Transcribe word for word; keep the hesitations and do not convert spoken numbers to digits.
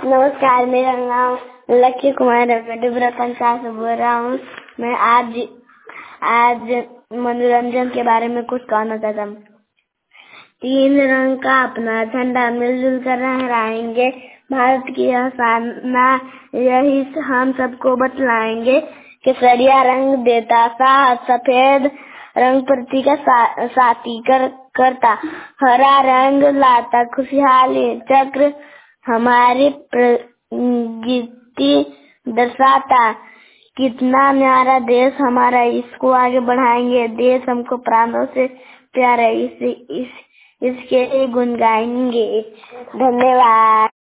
नमस्कार, मेरा नाम लक्ष्य कुमार है। मैं डिबरा पंचायत से बोल रहा हूँ। मैं आज आज मनोरंजन के बारे में कुछ कहना चाहता हूँ। तीन रंग का अपना झंडा मिलजुल कर लहराएंगे, भारत की शान यही हम सबको बतलाएंगे। केसरिया रंग देता साहस, सफेद रंग प्रति का सा, साथी कर, करता, हरा रंग लाता खुशहाली, चक्र हमारी प्रगति दर्शाता। कितना न्यारा देश हमारा, इसको आगे बढ़ाएंगे। देश हमको प्राणों से प्यारा, इस, इस इसके गुण गाएंगे। धन्यवाद।